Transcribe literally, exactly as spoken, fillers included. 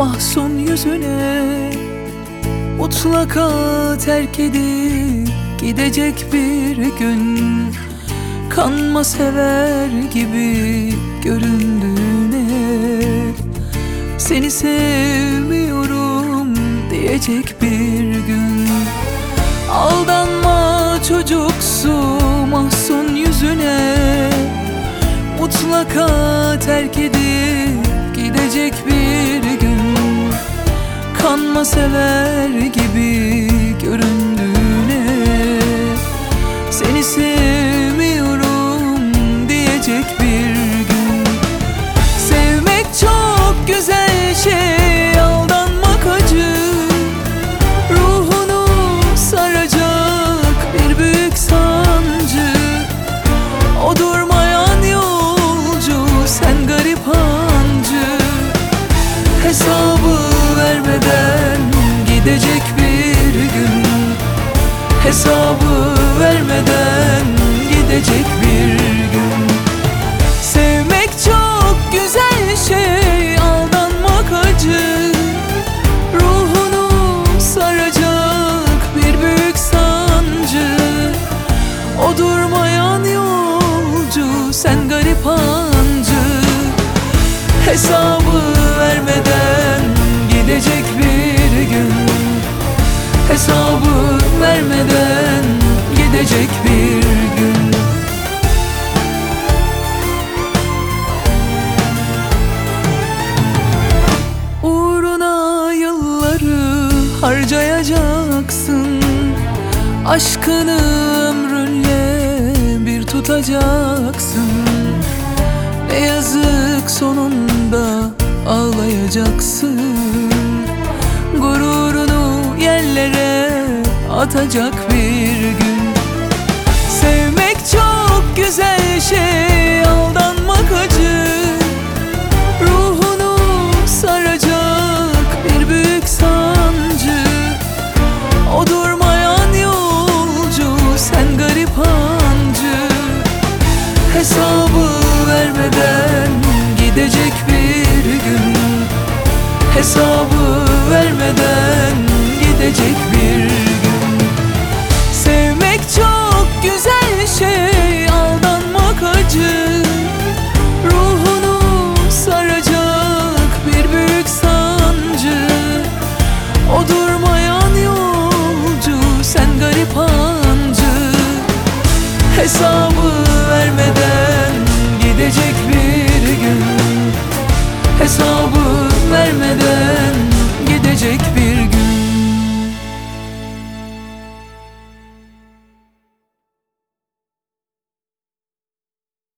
mahzun yüzüne mutlaka terk edip gidecek bir gün. Kanma sever gibi göründüğüne, seni sevmiyorum diyecek bir gün. Aldanma çocuksu mahzun yüzüne mutlaka terk edip gidecek bir gün. Kanma sever gibi göründüğüne, seni sevmiyorum diyecek bir gün. Sevmek çok güzel şey, aldanmak acı. Ruhunu saracak bir büyük sancı. O durmayan yolcu, sen garip hancı. Hesabı vermeden gidecek bir gün. Hesabı vermeden gidecek bir gün. Sevmek çok güzel şey, aldanmak acı. Ruhunu saracak bir büyük sancı. O durmayan yolcu, sen garip hancı. Hesabı vermeden gidecek bir gün. Hesabı vermeden gidecek bir gün. Uğruna yılları harcayacaksın. Aşkını ömrünle bir tutacaksın. Ne yazık sonunda ağlayacaksın. Gururunu yerlere atacak bir gün. Sevmek çok güzel şey, aldanmak acı. Ruhunu saracak bir büyük sancı. O durmayan yolcu, sen garip hancı. Hesabı vermeden gidecek bir gün. Hesabı vermeden gidecek bir gün. Sevmek çok güzel şey, aldanmak acı. Ruhunu saracak bir büyük sancı. O durmayan yolcu, sen garip hancı. Hesabı vermeden